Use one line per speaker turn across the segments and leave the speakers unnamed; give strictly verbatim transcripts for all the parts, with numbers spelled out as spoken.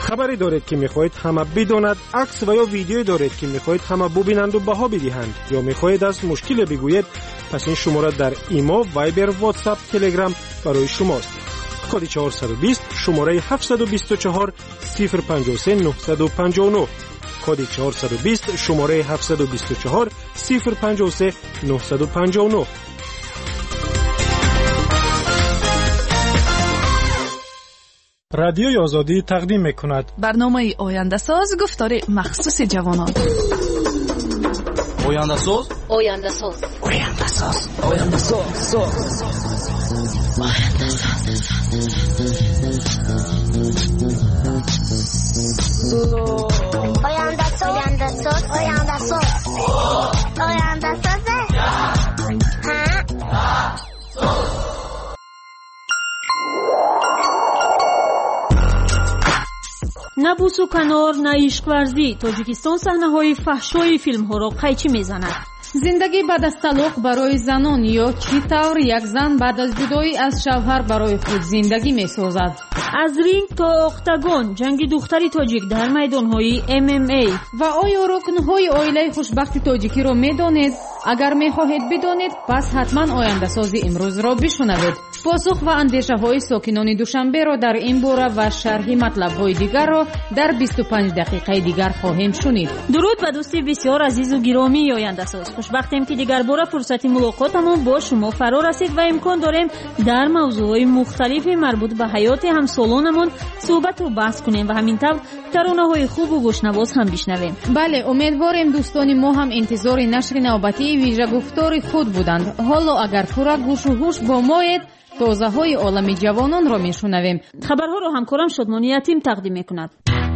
خبری دارید که میخواهید همه بداند، عکس و یا ویدیویی دارید که میخواهید همه ببینند و بها بدهند، یا میخواهید از مشکل بگویید، پس این شماره در ایمو، وایبر، واتساپ، تلگرام برای شماست. کد چهارصد و بیست شماره هفتصد و بیست و چهار صفر پنجاه و سه نهصد و پنجاه و نه. کد چهارصد و بیست شماره هفتصد و بیست و چهار صفر پنجاه و سه نهصد و پنجاه و نه. رادیوی آزادی تقدیم میکند
برنامه آینده ساز، گفتار مخصوص جوانان.
آینده ساز
آینده ساز
آینده ساز آینده ساز آینده
ساز آینده ساز آینده ساز آینده ساز
نه بوس و کنار، نه عشق ورزی. تاجیکستان صحنه‌های فحشای فیلم‌ها را قیچی می‌زند.
زندگی بعد از طلاق برای زنان، یا چی طور یک زن بعد از جدایی از شوهر برای خود زندگی می‌سازد.
از رینگ تا اختاگون، جنگ دختری تاجیک در میدان‌های ام ام ای.
و آیا رکن‌های عائله خوشبخت تاجیکی را می‌دانید؟ اگر می‌خواهید بدانید، پس حتما آینده سازی امروز را بشنوید. پاسخ و اندیشه‌های ساکنان دوشنبه را در این باره و شرح مطلب‌های دیگر را در بیست و پنج دقیقه دیگر خواهیم شنید.
درود به دوستی بسیار عزیز و گرامی آینده ساز. خوشبختیم که دیگر باره فرصت ملاقاتمون با شما فرا رسید و امکان داریم در موضوعات مختلفی مربوط به حیات همسالانمون صحبت و بحث کنیم و همین طور ترانه‌های خوب و گوشنواز هم بشنویم.
بله، امیدواریم دوستان ما هم انتظار نشر نوبتی ویژه گفتار خود بودند. حالا اگر پورا گوش و هوش با مایید، تازه های عالم جوانان را میشنویم.
خبرها را همکارم شادمانی یتیم تقدیم میکند.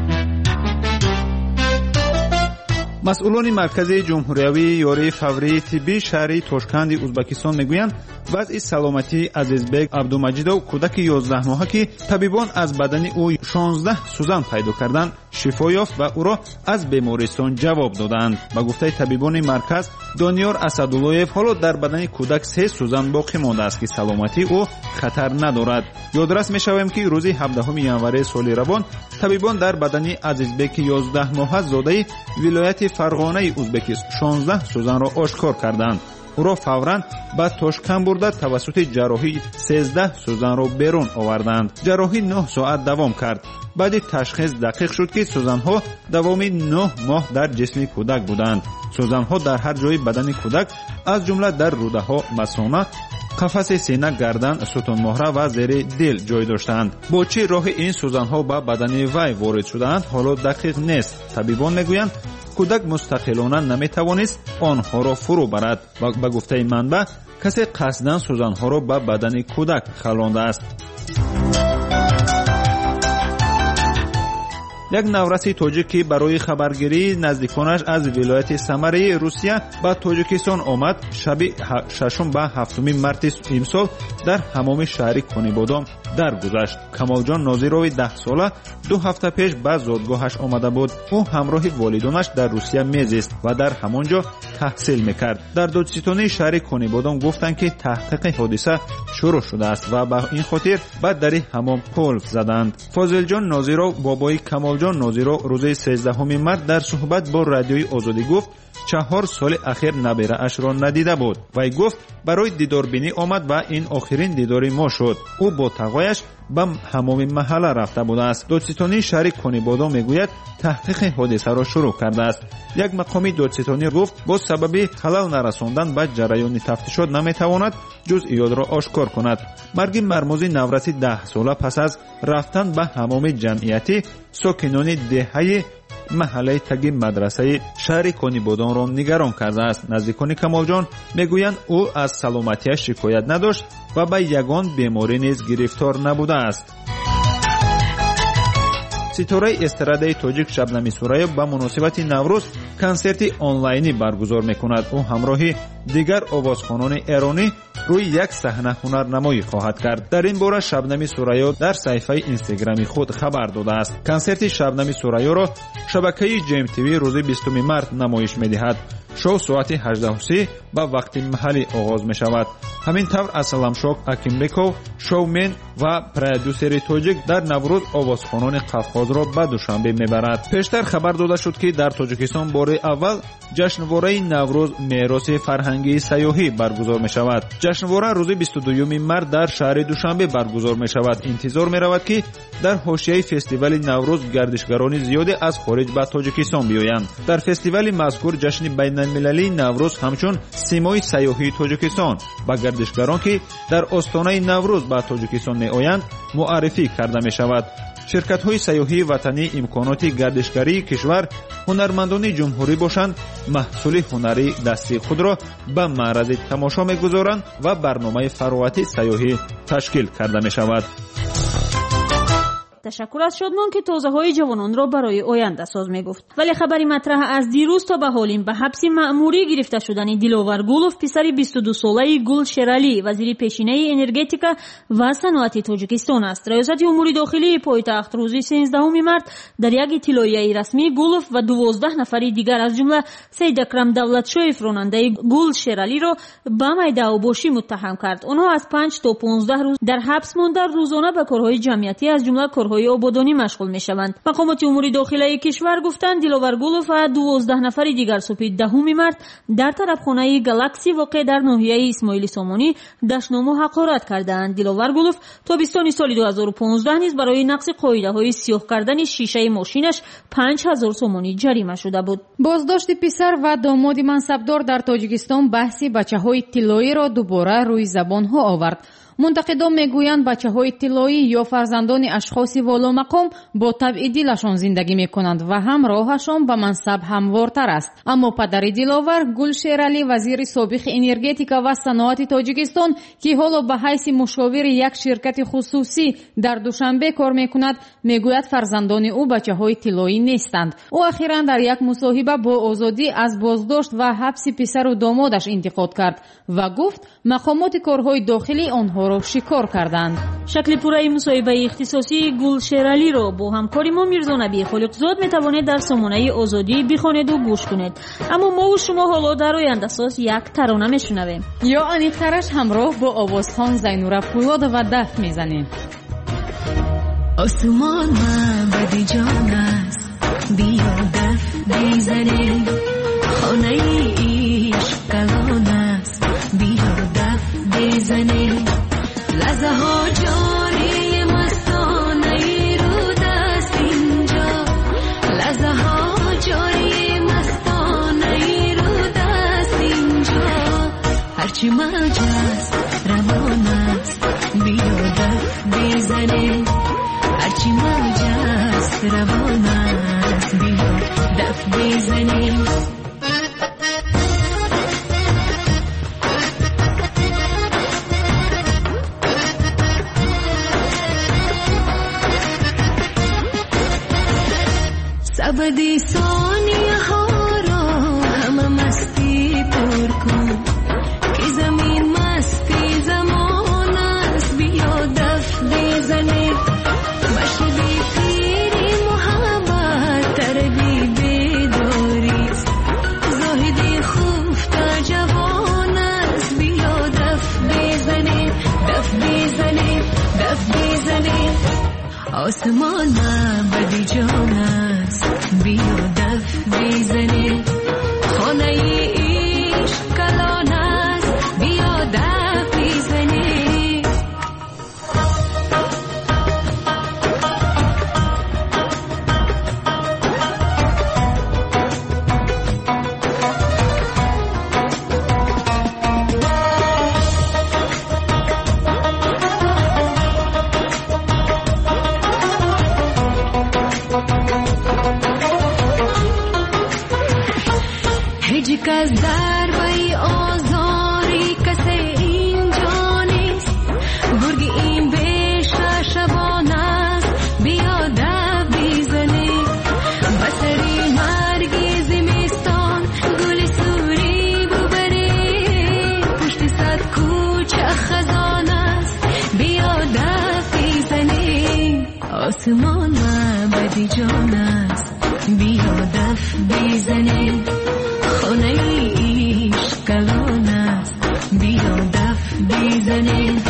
مسئولان مرکز جمهوریوی یاری فوری طبی شهری توشکند ازبکستان میگویند وضع سلامتی عزیزبек عبدالمجیدов کودک یازده ماهه که طبیبان از بدن او شانزده سوزن پیدا کردند شفا یافت و او را از بیمارستان جواب دادند. با گفته طبیبان مرکز دانیار اسدالله‌یف حالا در بدن کودک سه سوزن باقی مانده است که سلامتی او خطر ندارد. یادرس میشویم که روز هفدهم ینوری سال روان طبیبان در بدن عزیزبek یازده ماهه زاده ولایت فرغانه ازبکستان شانزده سوزن را آشکار کردند. او را فوراً به توشکن برده توسط جراحی سیزده سوزن را بیرون آوردند. جراحی نه ساعت دوام کرد. بعد تشخیص دقیق شد که سوزن‌ها دوام نه ماه در جسم کودک بودند. سوزن‌ها در هر جای بدن کودک از جمله در روده‌ها، مثانه، قفس سینه، گردن، ستون مهره و زیر دل جای داشتند. با چه راه این سوزن‌ها به بدن وی وارد شدند حالا دقیق نیست. طبیبان میگویند کودک مستقلانه نمیتوانست آنها را فرو برد و به گفته منبع کسی قصداً سوزن‌ها را به بدن کودک خلانده است. یک نورسی تاجیکی برای خبرگیری نزدیکانش از ولایت سمره روسیه به تاجیکستان آمد. شب ششم به هفتم مارس امسال در حمام شهری کنیبادام درگذشت. کمالجان ناظروی ده ساله دو هفته پیش به زادگاهش آمده بود. او همراه والدانش در روسیه میزیست و در همانجا تحصیل میکرد. در دادستانی شهر کنیبادام گفتند که تحقیق حادثه شروع شده است و به این خاطر به در حمام قلف زدند. فاضل جان ناظرو بابای کمال جان ناظرو روز سیزدهم مارس در صحبت با رادیوی آزادی گفت چهار سال اخیر نبیره اش را ندیده بود. وی گفت برای دیداربینی آمد و این آخرین دیداری ما شد. او با تقایش به حمام محله رفته بوده است. دادستانی شهر کنیبادام میگوید تحقیق حادثه را شروع کرده است. یک مقامی دادستانی گفت با سبب خلل نرساندن به جریان تفتیشات نمیتواند جزئیات را آشکار کند. مرگ مرموز نورسی ده ساله پس از رفتن به حمام جمعیتی ساکنان دهه محله تگی مدرسه شهر کنیبادام را نگران کرده است. نزدیکان کمالجان میگویند او از سلامتیش شکایت نداشت و به یگان بیماری نیز گرفتار نبوده است. ستاره استراده تاجیک شبنمی سوریوف به مناسبت نوروز کنسرت آنلاینی برگزار میکند. او همراه دیگر آوازخوانان ایرانی روی یک صحنه هنرنمایی خواهد کرد. در این باره شبنمی سوریوف در صفحه اینستاگرامی خود خبر داده است. کنسرت شبنمی سوریوف را шабакаи ҷем тиви рӯзи бистуми март намоиш медиҳад. шоу соати ҳаждаҳ و سی ба вақти маҳаллӣ оғоз мешавад. ҳамин тавр асаламшок акимбеков, шоумен ва продюсери тоҷик дар наврӯз овозхонони қавқозро ба душанбе мебарад. пештар хабар дода шуд ки дар тоҷикистон бори аввал ҷашнвораи наврӯз мероси фарҳангии сайёҳӣ баргузор мешавад. ҷашнвора рӯзи бисту дуюми март дар шаҳри душанбе баргузор мешавад. интизор меравад ки дар ҳошияи фестивали наврӯз гардишгарони зиёде аз хориҷ ба тоҷикистон биёянд. дар фестивали мазкур ҷашни байналмилалии наврӯз ҳамчун симои сайёҳии тоҷикистон ба гардишгарон ки дар остонаи наврӯз ба тоҷикистон меоянд муаррифӣ карда мешавад. ширкатҳои сайёҳии ватанӣ имконоти гардишгарии кишвар ҳунармандони ҷумҳурӣ бошанд, маҳсули ҳунарии дастии худро ба маърази тамошо мегузоранд ва барномаи фароғати сайёҳӣ ташкил карда мешавад.
ташаккур аз шодмон ки тозаҳои ҷавононро барои оянда соз мегуфт. вале хабари матраҳ аз дирӯз то ба ҳолин ба ҳабси маъмурӣ гирифта шудани Диловар Гулов, писари бисту ду солаи Гул Шералӣ, вазири пешинаи энергетика ва саноати Тоҷикистон аст. раёсати умури дохилии пойтахт рӯзи сенздаҳуми март дар як иттилоияи расмӣ Гулов ва дувоздаҳ нафари дигар аз ҷумла Саидакрам Давлатшоев ронандаи Гул Шералиро ба майдаобошӣ муттаҳам кард. онҳо аз панҷ то понздаҳ рӯз дар ҳабс монда рӯзона ба корҳои ҷамъиятӣ аз ҷумла корҳои ободонӣ машғул мешаванд. мақомоти умури дохилаи кишвар гуфтанд Диловар Гулов ва дувоздаҳ нафари дигар субҳи даҳуми март дар тарабхонаи Галакси воқеъ дар ноҳияи Исмоили Сомонӣ даштному ҳақорат кардаанд. Диловар Гулов тобистони соли ду ҳазору понздаҳ низ барои нақси қоидаҳои сиёҳ кардани шишаи мошинаш панҷ ҳазор сомонӣ ҷарима шуда буд.
боздошти писар ва домоди мансабдор дар Тоҷикистон баҳси бачаҳои тиллоиро дубора рӯи забонҳо овард. мунтақидон мегӯянд бачаҳои тиллоӣ ё фарзандони ашхоси воломақом бо табъи дилашон зиндагӣ мекунанд ва ҳам роҳашон ба мансаб ҳамвортар аст. аммо падари Диловар, Гул Шералӣ, вазири собиқи энергетика ва саноати Тоҷикистон, ки ҳоло ба ҳайси мушовири як ширкати хусусӣ дар Душанбе кор мекунад, мегӯяд фарзандони ӯ бачаҳои тиллоӣ нестанд. ӯ ахиран дар як мусоҳиба бо озодӣ аз боздошт ва ҳабси писару домодаш интиқод кард ва гуфт мақомоти корҳои дохилӣ онҳо шикор карданд.
шакли пурраи мусоҳибаи ихтисосии Гул Шералиро бо ҳамкори мо Мирзо Набии Холиқзод метавонед дар сомонаи Озодӣ бихонеду гӯш кунед. аммо мову шумо ҳоло дар ояндасоз як тарона мешунавем.
ё аниқтараш ҳамроҳ бо овозхон Зайнура Пӯёдова даф мезанем.
осмон маъбади ҷон аст, биё даф бизанем. хонаи ишқ калон аст, биё даф бизанем. لحظه‌ها جاری مستانه رو دست اینجا، لحظه‌ها جاری مستانه رو دست اینجا. هرچی مجاز روان است، بیا دف بزنه. هرچی مجاز روان است، بیا دف بزنه. ابدی ثانیه ها را همه مستی پر کن که زمین مستی زمان است، بیا دف بزنه. مشهدی پیری محبت تربی بداری، زاهدی خفته جوان است، بیا دف بزنه. دف بزنه، دف بزنه. آسمان معبدی جان است، بیا دف بزنه. خانه عشق کلان است، بیا دف بزنه. از ضربه آزاری کسی اینجا نیست، برگ این بیشه شبان است، بیا دف بزنه. بسری مرگی زمستان گل سوری ببره، پشت صد کوچه خزان است، بیا دف بزنه. آسمان معبدی جان است، بیا دف بزنیم خانه عشق کلان است بیا دف بزنیم.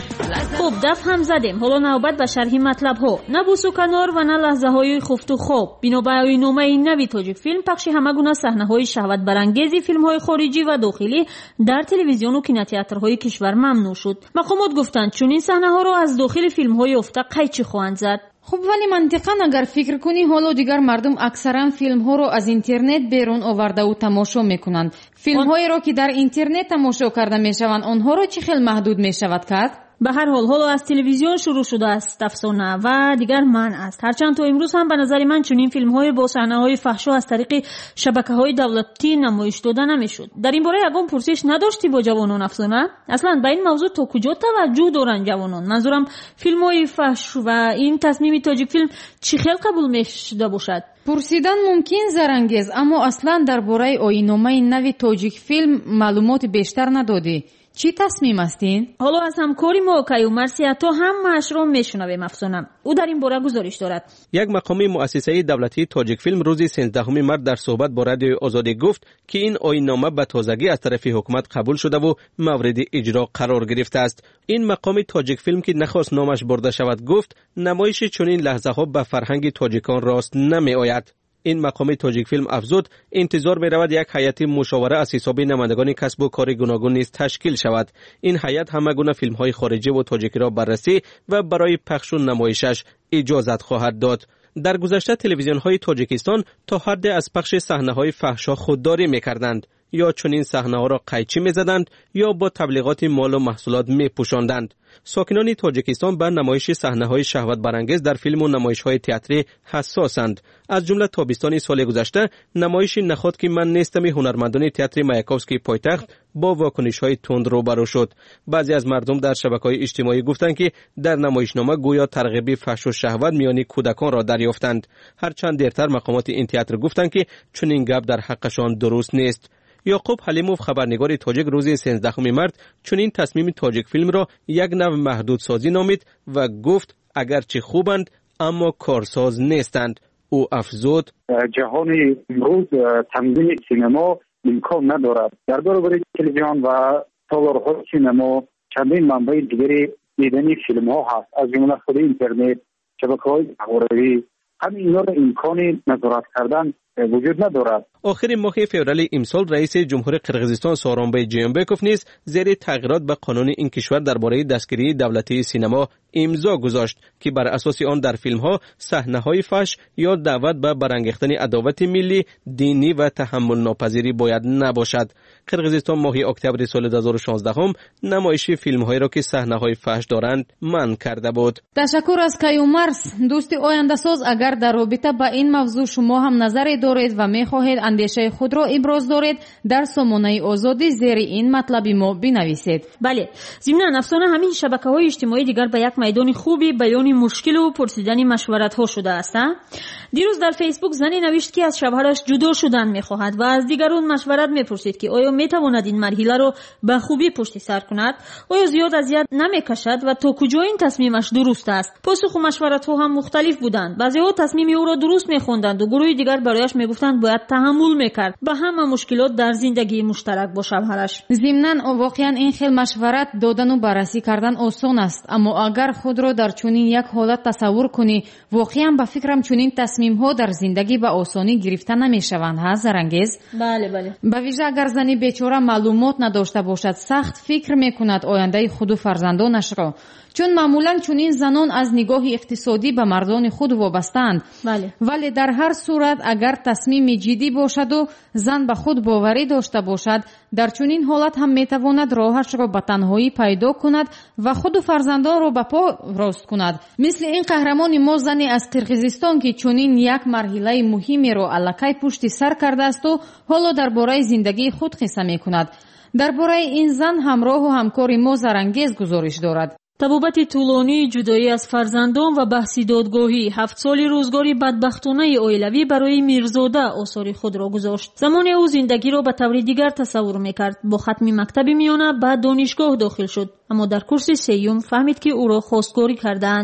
خوب دف هم زدیم. حالا نوبت به شرح مطلب ها. نه بوسو کنار و نه لحظه های خفت و خواب. بنابر نامه این نوی تاجیک فیلم پخش همه گونه صحنه های شهوت برانگیز فیلم های خارجی و داخلی در تلویزیون و کینوتئاترهای کشور ممنوع شد. مقامات گفتند چون این صحنه ها را از داخل فیلم های افته قیچی خواهند زد.
خب ولی منطقاً اگر فکر کنی حالا دیگر مردم اکثرا فیلم ها رو از اینترنت بیرون آورده و تماشا میکنند. فیلم هایی را که در اینترنت تماشا کرده میشوند آنها را چه خیلی محدود میشود کرد؟
به هر حال حالا از تلویزیون شروع شده است افسانه و دیگر منع است. هرچند تا امروز هم به نظر من چنین فیلم های با صحنه های فحشا از طریق شبکه های دولتی نمایش داده نمیشد. در این باره یگان پرسش نداشتی با جوانان افسانه؟ اصلا به این موضوع تا کجا توجه دارن جوانان؟ منظورم فیلم های فحش و این تصمیم تاجیک فیلم چی خیلی قبول میشده باشد؟
پرسیدن ممکن زرانگیز، اما اصلا درباره آیین‌نامه نوی تاجیک فیلم معلومات بیشتر ندادی. چی تصمیم هستین؟
حالا از همکاری ما کیومرث سیاحتو هم مشروع میشنویم افسانه. او در این باره گزارش دارد.
یک مقامی مؤسسه دولتی تاجیک فیلم روز سیزدهم مارس در صحبت با رادیو آزادی گفت که این آیین‌نامه به تازگی از طرف حکومت قبول شده و مورد اجرا قرار گرفته است. این مقام تاجیک فیلم که نخواست نامش برده شود گفت نمایش چنین لحظه ها به فرهنگ تاجیکان راست نمی آید. این مقام تاجیک فیلم افزود انتظار می رود یک هیئت مشاوره از حساب نمایندگان کسب و کار گوناگون نیز تشکیل شود. این هیئت همه گونه فیلم های خارجی و تاجیکی را بررسی و برای پخش و نمایشش اجازت خواهد داد. در گذشته تلویزیون های تاجیکستان تا حد از پخش صحنه های فحشا خودداری می کردند، یا چنین صحنه ها را قیچی می زدند یا با تبلیغات مال و محصولات می پوشاندند. ساکنان تاجیکستان به نمایش صحنه های شهوت برانگیز در فیلم و نمایش های تئاتری حساسند. از جمله تابستان سال گذشته نمایش نخست که من نیستم هنرمندان تئاتر مایاکوفسکی پایتخت با واکنش های تند روبرو شد. بعضی از مردم در شبکه‌های اجتماعی گفتند که در نمایشنامه گویا ترغیب فحش و شهوت میان کودکان را دریافتند. هرچند دیرتر مقامات این تئاتر گفتند که چنین گپ در حقشان درست نیست. یعقوب حلیموف خبرنگار تاجیک روز سیزدهم مارس چنین تصمیم تاجیک فیلم را یک نوع محدود سازی نامید و گفت اگرچه خوبند اما کارساز نیستند. او افزود
جهان امروز تنظیم سینما امکان ندارد. در برابر تلویزیون و تالارهای سینما چندین منبع دیگری دیدنی فیلم ها هست، از جمله خود اینترنت، شبکه‌های اخباری. همین اینا را امکان نظارت کردن وجود ندارد.
آخر ماه فوریه امسال رئیس جمهور قرقیزستان سورونبای جیانبکوف نیز زیر تغییرات به قانون این کشور درباره دستگیری دولتی سینما امضا گذاشت که بر اساس آن در فیلم ها صحنه های فحش یا دعوت به برانگیختن عداوت ملی، دینی و تحمل ناپذیری باید نباشد. قرقیزستان ماه اکتبر سال دو هزار و شانزده هم نمایش فیلم هایی را که صحنه های فحش دارند منع کرده بود.
تشکر از کیومرث. دوست آینده ساز، اگر در رابطه با این موضوع شما هم نظری دارید و می‌خواهید اندیشه خود را ابراز دارید، در سامانه آزادی زیر این مطلب ما بنویسید.
بله، ضمن افسانه همین شبکه‌های اجتماعی دیگر به یک میدان خوبی بیان مشکل و پرسیدن مشورت ها شده است. دیروز در فیسبوک زنی نوشت که از شوهرش جدا شدن می‌خواهد و از دیگران مشورت می‌پرسید که آیا می‌تواند این مرحله را به خوبی پشت سر کند، آیا زیاد اذیت نمی‌کشد و تا کجا این تصمیمش درست است. پاسخ و مشورت ها هم مختلف بودند. بعضی‌ها تصمیم او را درست می‌خواندند و گروه دیگر برایش می‌گفتند باید تحمل می‌کرد به همه مشکلات در زندگی مشترک با شوهرش.
ضمناً واقعاً این خیل مشورت دادن و بررسی کردن آسان است، اما اگر خود را در چنین یک حالت تصور کنی، واقعاً به فکرم چنین تصمیم‌ها در زندگی به آسانی گرفته نمی‌شوند. ها زرانگیز؟
بله بله.
به ویژه اگر زنی بیچاره معلومات نداشته باشد، سخت فکر می‌کند آینده خود و فرزندانش را، چون معمولاً چنین زنان از نگاه اقتصادی به مردان خود وابسته‌اند.
بله.
ولی در هر صورت اگر تصمیم جدی باشد و زن به خود باوری داشته باشد، در چنین حالت هم میتواند راهش را به تنهایی پیدا کند و خود و فرزندان را به پا راست کند. مثل این قهرمان ما زنی از قرقیزستان که چنین یک مرحله مهمی را الکی پشت سر کرده است و حالا درباره زندگی خود قصه میکند. درباره این زن همراه و همکار ما زرانگیز گزارش دارد.
تبابت طولانی جدایی از فرزندان و بحثی دادگاهی هفت سالی روزگاری بدبختانه اویلوی برای میرزاده آثار خود را گذاشت. زمان او زندگی را به طور دیگر تصور میکرد. با ختم مکتب میانه بعد دانشگاه داخل شد، اما در کورس سیوم فهمید که او را خواستگاری کردند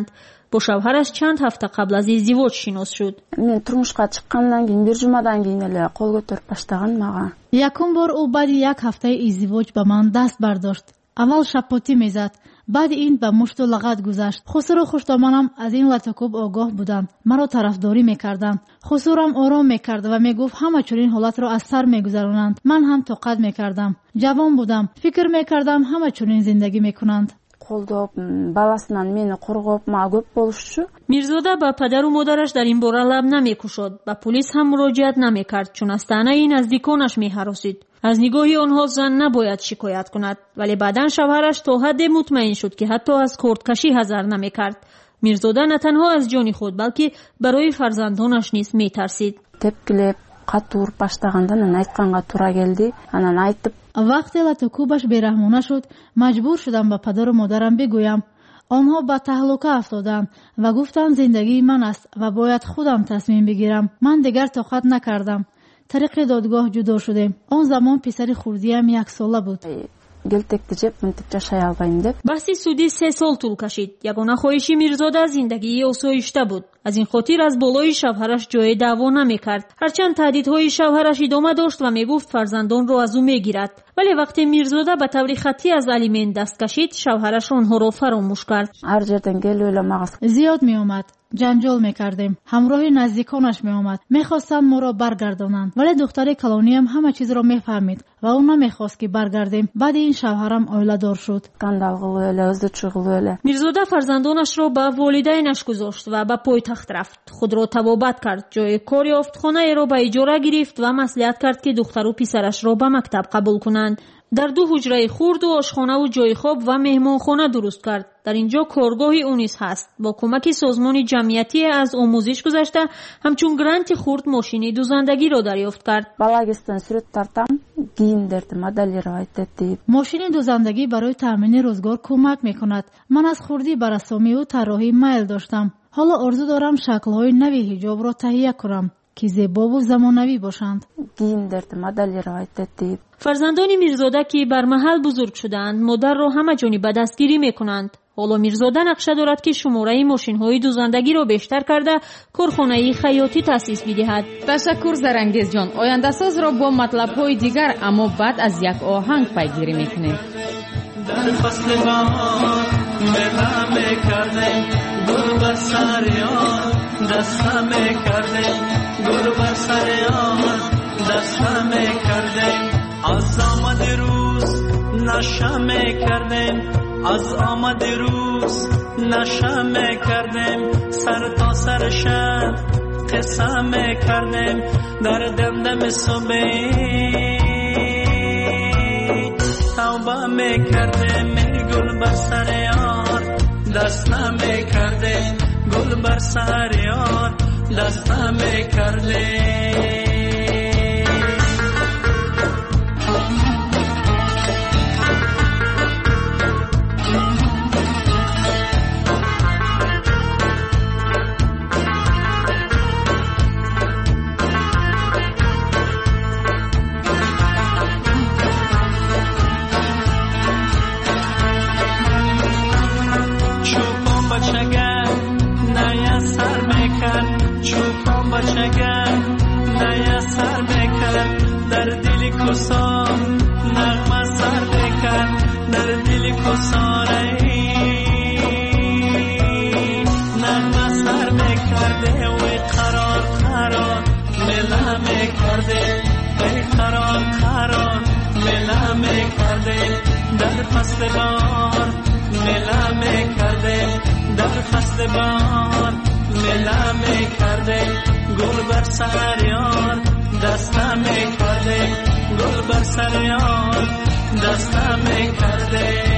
با شوهرش چند هفته قبل از ازدواج شناس شد.
من turmushga chiqqandan keyin bir jumadan keyin ele qo'l ko'tarib boshlagan menga.
Yakun bor u ba'di yak hafta ازدواج ba man dast bardosht. Avval shapoti mezad. بعد این به مشت و لغت گذشت. خسرو خوشتامانم از این لطکوب آگاه بودند. مرا طرفداری میکردند. خسرم آرام میکرد و میگفت همه چنین حالت را از سر میگذرانند. من هم طاقت میکردم. جوان بودم. فکر میکردم همه چنین زندگی میکنند.
qo'ldab balasından meni qo'rg'ab ma ko'p bo'lishdi.
Mirzoda با پدر و مادرش در این باره لب نمیکشد. با پلیس هم مراجعت نمیکرد چون از طعنه نزدیکانش میهراسید. از نگاهی آنها زن نباید شکایت کند، ولی بعداً شوهرش تا حد مطمئن شد که حتی از کردکشی حذر نمیکرد. میرزاده نه تنها از جان خود بلکه برای فرزندانش نیز میترسید.
Tepkileb qatur boshlagandan ana aytganға тура keldi. Ana aytib
وقتی لطکوبش بیرحمانه شد مجبور شدم به پدر و مادرم بگویم. آنها به تهلکه افتادند و گفتند زندگی من است و باید خودم تصمیم بگیرم. من دیگر طاقت نکردم. طریق دادگاه جدا شدیم. آن زمان پسر خردیم یک ساله بود.
geltekdi jeb mintib yashay albayım deb.
بحث سودی سه سال طول کشید. یگانه خواهش میرزاده زندگی آسایشته بود. از این خاطر از بالای شوهرش جای دعوا نمیکرد. هرچند تهدیدهای شوهرش ادامه داشت و میگفت فرزندان را از او میگیرد. ولی وقتی میرزاده به طور خطی از الیمن دست کشید شوهرش آنها را فراموش کرد.
هر جردن گل مغز
زیاد می اومد. جنجال میکردیم. همراه نزدیکانش می اومد. میخواستند ما را برگردانند. ولی دختر کلانی هم همه چیز را میفهمید و اون نمیخواست که برگردیم. بعد این شوهرم اوله دار شد.
میرزاده فرزندانش را به والدینش گذاشت و به پایتخت رفت. خود را توابت کرد. جای کار یافت. خانه را به اجاره گرفت و مصلحت کرد که دختر و پسرش را به مکتب قبول کنند. در دو حجره خرد و آشخانه و جای خواب و مهمانخانه درست کرد. در اینجا کارگاهی او نیز هست. با کمک سازمان جمعیتی از آموزش گذشته همچون گرانت خرد ماشین دوزندگی را دریافت کرد.
بالاگستان صورت ترتم گیندردم مدلی را ایتدید.
ماشین دوزندگی برای تامین روزگار کمک میکند. من از خردی بر اسامی و طراحی میل داشتم. حالا آرزو دارم شکل‌های نوی حجاب را تهیه کنم که زیبا و زمانوی باشند.
گیندردم مدلی را ایتدید.
فرزندان میرزاده که بر محل بزرگ شدند مادر را همه جانی به دستگیری میکنند. حالا میرزاده نقشه دارد که شماره ماشین‌های دوزندگی را بیشتر کرده کارخانه خیاطی تأسیس بدهد.
تشکر زرنگیز جان. آینده ساز را با مطلب‌های دیگر اما بعد از یک آهنگ پیگیری میکنیم.
در فصل بهار مهر میکردیم گل بر سر یار دست میکردیم گل بر سر یار دست میکردیم از آمد روز نشه میکردیم از آمد روز نشه میکردیم سر تا سر شب قصه میکردیم در دمدم صبح توبه میکردیم گل بر سر یار دست نمیکردیم گل بر سر یار دست نمیکردیم. در دل کسان نغمه سر بکن در دل کسان نغمه سر میکرده و قرار قرار مله میکرده و قرار قرار مله میکرده در فصل بار مله میکرده در فصل بار مله میکرده گل بر سر یار دست میکرده گل بر سر یار دست میکرده.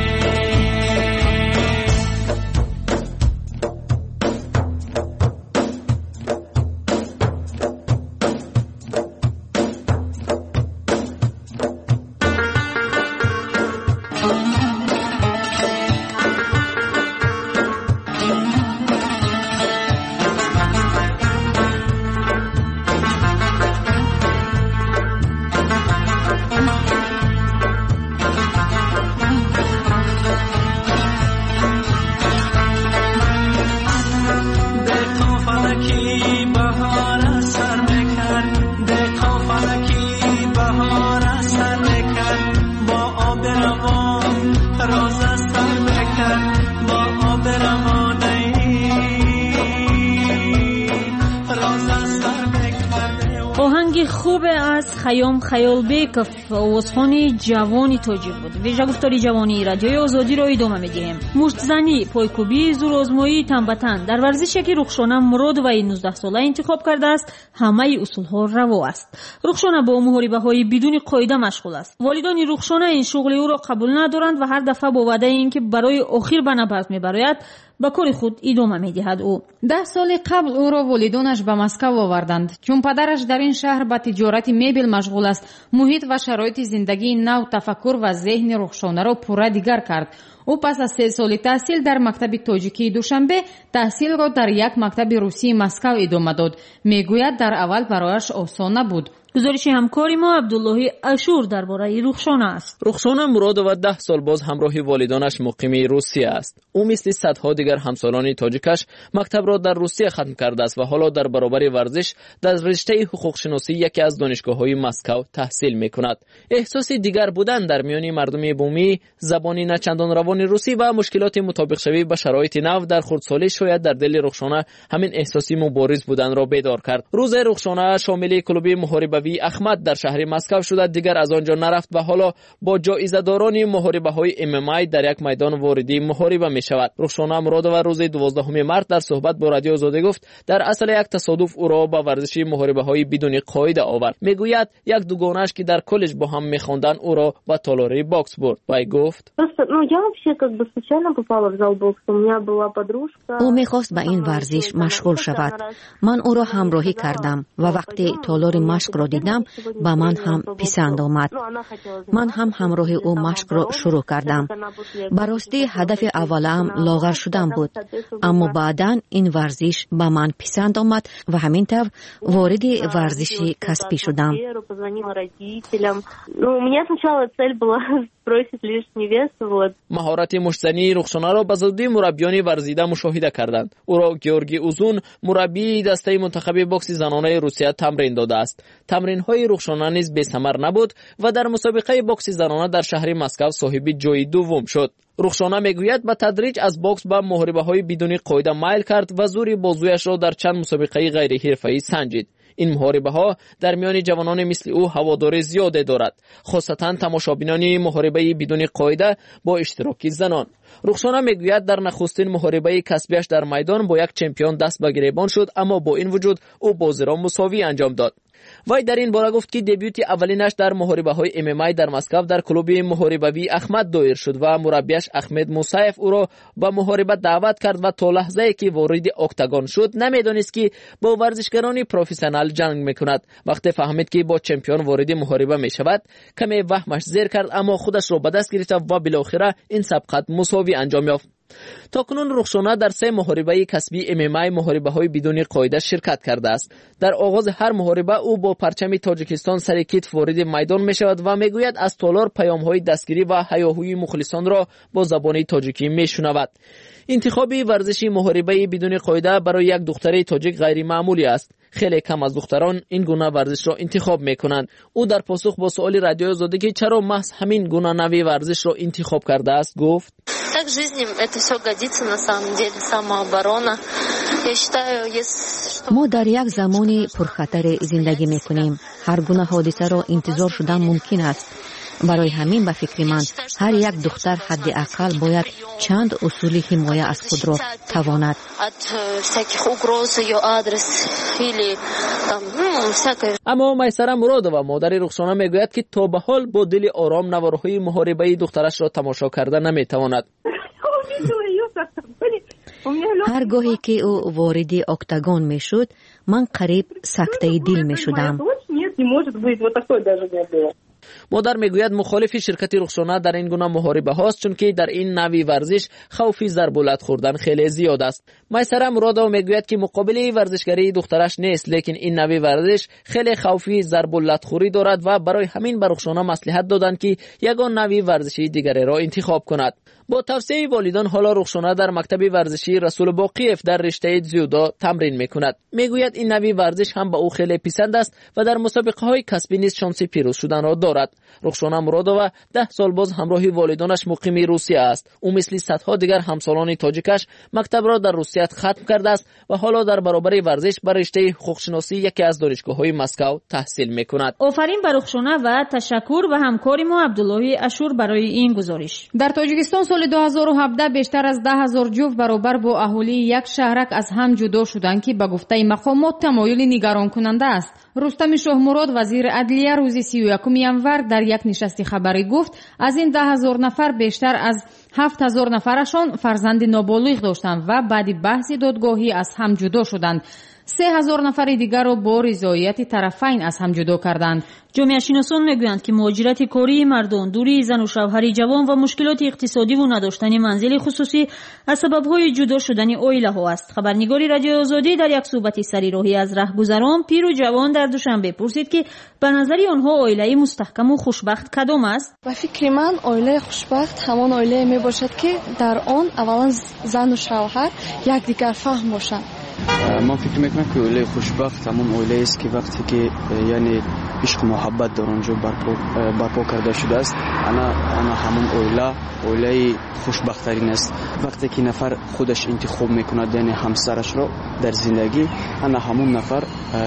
آهنگ خوب از خیام خیالبیکов آوازخوان جوانی تاجیک بود. ویژه گفتاری جوانی رادیوی آزادی را ادامه میدیم. مشتزنی، پایکوبی، زورآزمایی، تنبتن در ورزشی که رخشانه مراد و نوزده ساله انتخاب کرده است همه اصولها روا است. رخشانه با محاربه‌های بدون قاعده مشغول است. والدان رخشانه این شغل او را قبول ندارند و هر دفعه با وعده اینکه برای آخر به نبرد میبراید به کار خود ادامه میدهد. او
ده سال قبل او را والدانش به مسکو آوردند چون پدرش در این شهر به تجارت مبل مشغول است. محیط و شرایط زندگی نو تفکر و ذهن رخشانه را پوره دیگر کرد. او پس از سه سال تحصیل در مکتب تاجیکی دوشنبه تحصیل را در یک مکتب روسی مسکو ادامه داد. میگوید در اول برایش آسان نبود.
گزارش همکاری ما عبدالله اشور درباره رخشانه است.
رخشانه مرادова ده سال باز همراه والدانش مقیم روسیه است. او مثل صدها دیگر همسالان تاجیکش مکتب را در روسیه ختم کرده است و حالا در برابر ورزش در رشته حقوق شناسی یکی از دانشگاه‌های مسکو تحصیل می‌کند. احساس دیگر بودن در میان مردم بومی، زبانی نچندان روان روسی و مشکلات مطابق شوی با شرایط نو در خردسالی شاید در دل رخشانه همین احساسی مبارز بودن را بیدار کرد. روز رخشانه شامل کلوب محاربه احمد در شهر مسکو شده دیگر از آنجا نرفت و حالا با جایزه داران محاربه های ام ام ای در یک میدان واردی محاربه می شود. رخشانه مرادova روز دوازدهم مارس در صحبت با رادیو آزادی گفت در اصل یک تصادف او را با ورزش محاربه های بدون قاعده آورد. میگوید یک دوگانش که در کالج با هم میخواندند او را به تالاری باکس برد. وی گفت
او میخواست به این ورزش مشغول شود. من او را همراهی کردم و وقتی تالار مشق را دیدم با من هم پسند آمد. من هم همراه او مشق را شروع کردم. براستی هدف اولم لاغر شدن بود، اما بعداً این ورزش با من پسند آمد و همینطور وارد ورزش کسبی شدم.
مهارت مشتزنی رخشانه را به زودی مربیان ورزیده مشاهده کردند. او را گیورگی اوزون مربی دسته منتخب باکس زنانه روسیه تمرین داده است. تمرین‌های رخشانه نیز بی‌ثمر نبود و در مسابقه باکس زنانه در شهر مسکو صاحب جای دوم شد. رخشانه میگوید به تدریج از باکس به محاربه‌های بدون قاعده میل کرد و زور بازویش را در چند مسابقه غیر حرفه‌ای سنجید. این محاربه ها در میان جوانان مثل او هوادار زیاده دارد، خاصتا تماشابینان محاربه بدون قاعده با اشتراک زنان. رخشانه میگوید در نخستین محاربه کسبیش در میدان با یک چمپیون دست به گریبان شد، اما با این وجود او بازی را مساوی انجام داد. وی در این باره گفت که دبیوت اولینش در محاربه های ام ام ای در مسکو در کلوب محاربوی احمد دایر شد و مربیش احمد موسیف او را به محاربه دعوت کرد و تا لحظه ای که وارد اکتاگون شد نمیدانست که با ورزشکاران پروفسیونال جنگ میکند. وقتی فهمید که با چمپیون وارد محاربه میشود کمی وهمش زیر کرد، اما خودش را به دست گرفت و بالاخره این سبقت مساوی انجام یافت. تاکنون رخشانه در سه محاربه کسبی ام ام ای محاربه های بدون قاعده شرکت کرده است. در آغاز هر محاربه او با پرچم تاجیکستان سر کتف وارد میدان می شود و میگوید از تالار پیام های دستگیری و هیاهوی مخلصان را با زبان تاجیکی می شنود. انتخاب ورزش محاربه بدون قاعده برای یک دختر تاجیک غیر معمولی است. خیلی کم از دختران این گونه ورزش را انتخاب میکنند. او در پاسخ با سوال رادیو آزادی که چرا محض همین گونه نوع ورزش را انتخاب کرده است گفت:
Так в жизни это все годится на самом деле, самооборона. Я считаю, если
ما در یک زمانی پرخطر زندگی میکنیم. هر گونه حادثه را انتظار شدن ممکن است. برای همین به فکر من هر یک دختر حداقل باید چند اصول حمایت از خود را تواند.
اما میسره مرادova مادر رخشانه میگوید که تا به حال با دل آرام نوارهای محاربه دخترش را تماشا کرده نمیتواند.
هر گاهی که او وارد اکتاگون میشد من قریب سکته دل میشدم.
مادر میگوید مخالف شرکت رخشانه در این گونه محاربه هاست، چون که در این نوع ورزش خوف ضرب و لت خوردن خیلی زیاد است. میسره مرادova میگوید که مقابل ورزشگری دخترش نیست، لیکن این نوع ورزش خیلی خوفی ضرب و لت خوری دارد و برای همین به رخشانه مصلحت دادند که یگان نوع ورزشی دیگری را انتخاب کند. با توصیه والدان حالا رخشانه در مکتب ورزشی رسول باقیف در رشته جودو تمرین میکند. میگوید این نوع ورزش هم به او خیلی پسند است و در مسابقه های کسبی نیز شانس پیروز شدن را دارد. دارد. رخشانه مرادова ده سال باز همراه والدانش مقیم روسیه است. او مثل صدها دیگر همسالان تاجیکش مکتب را در روسیه ختم کرده است و حالا در برابر ورزش بر رشته حقوق‌شناسی یکی از دانشگاه‌های مسکو تحصیل می‌کند.
آفرین بر رخشانه و تشکر به همکار ما عبدالله اشور برای این گزارش.
در تاجیکستان سال دو هزار و هفده بیشتر از ده هزار جفت برابر با اهالی یک شهرک از هم جدا شدند که به گفته مقامات تمایل نگران کننده است. رستم شاهمراد وزیر عدلیه روز سی و یکم ینور در یک نشست خبری گفت از این ده هزار نفر بیشتر از هفت هزار نفرشان فرزند نابالغ داشتند و بعد بحث دادگاهی از هم جدا شدند. سه هزار نفر دیگر را با رضایت طرفین از هم جدا کردند.
جامعه شناسان میگویند که مهاجرت کاری مردان، دوری زن و شوهر جوان و مشکلات اقتصادی و نداشتن منزل خصوصی از سبب‌های جدا شدن عائله‌ها است. خبرنگاری رادیو آزادی در یک صحبت سریراهی از رهگذران پیر و جوان در دوشنبه پرسید که به نظر آنها عائله مستحکم و خوشبخت کدام است؟
به فکر من عائله خوشبخت همان عائله می باشد که در آن اولا زن و شوهر یکدیگر فهم باشند.
من فکر میکنم که عائله خوشبخت همون عائله است که وقتی که یعنی عشق محبت در اونجا برپا برپا کرده شده است، انا انا همون عائله عائله خوشبخت ترین است. وقتی که نفر خودش انتخاب میکند یعنی همسرش را در زندگی، انا همون نفر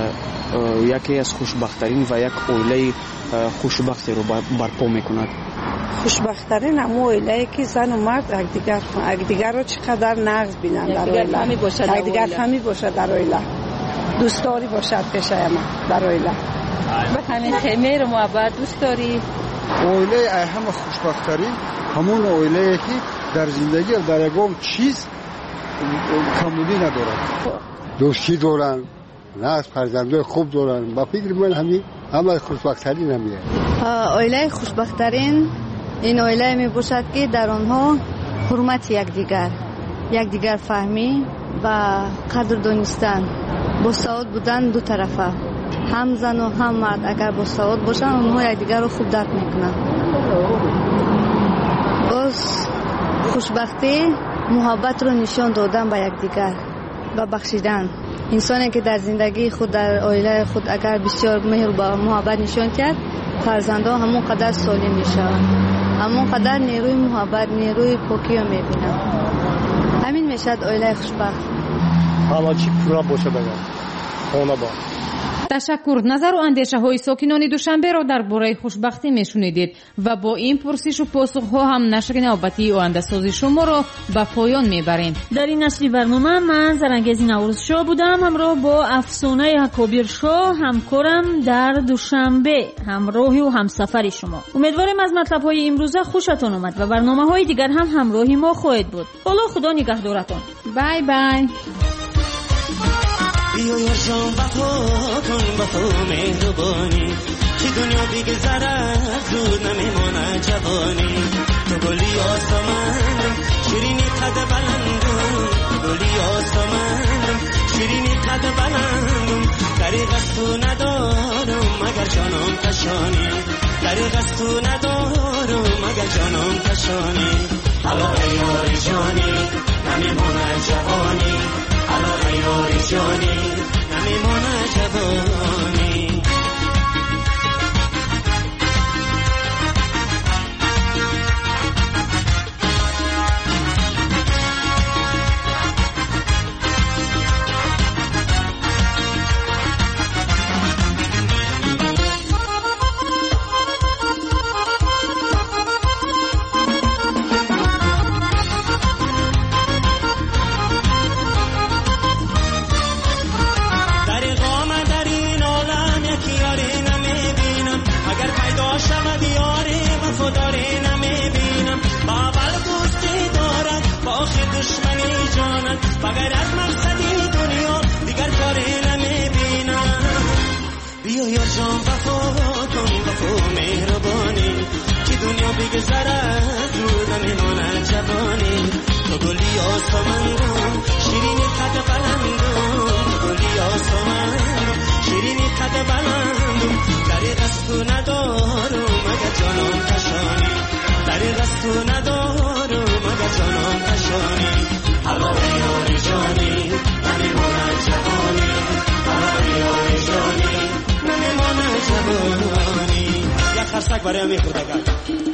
یکی از خوشبخت ترین و یک عائله خوشبخت رو برپا میکند.
خوشبخت‌ترین همون عائله که زن و مرد یکدیگر یکدیگر رو چقدر نقض بینن در عائله، یکدیگر فهمی باشه در عائله، دوستاری باشد پیشه ما در عائله،
به همین خمیر محبت دوستاری.
عائله همه خوشبخت‌ترین همون عائله که در زندگی در یگام چیز کمبودی ندارد،
دوستی دارن، نقض فرزندای خوب دارن. با فکر من همین همه خوشبخت‌ترین همیه.
عائله خوشبخت‌ترین این عائله می باشد که در آنها حرمت یکدیگر یکدیگر فهمی و قدر دانستن، با سواد بودن دو طرفه، هم زن و هم مرد اگر با سواد باشن اونها یکدیگر رو خوب درک میکنن. باز خوشبختی محبت رو نشان دادن به یکدیگر و بخشیدن. انسانی که در زندگی خود در عائله خود اگر بسیار مهر و محبت نشان کرد، فرزندان همون قدر سالم میشوند، همون قدر نیروی محبت نیروی پاکی رو میبینن. همین میشد عائله خوشبخت.
همه چی پورا باشه بگم خانه با.
تشکر. نظر و اندیشه های ساکنان دوشنبه را درباره خوشبختی میشنیدید و با این پرسش و پاسخ ها هم نشر نوبتی آینده سازی شما را به پایان میبریم.
در این نشری برنامه من زرنگز نوروز شاه بودم، همراه با افسانه کبیر شاه همکارم در دوشنبه، همراهی و همسفر شما. امیدوارم از مطلب های امروزه خوشتان آمد و برنامه های دیگر هم همراهی ما خواهید بود. حالا خدا نگهدارتان.
بای بای.
بیا یارجان وفا کن با تو مهربانی، که دنیا بگذره زود نمیمانه جوانی. تو گلی آسمانم شیرینی قد بلندم، گلی آسمانم شیرینی قد بلندم. طریق از تو ندارم مگر جانم کشانی، طریق از تو ندارم مگر جانم کشانی. حالا ای یاری جانی نمیمانه جوانی، حالا ای یاری جانی نمیمانه جوانی. برای میخوردگان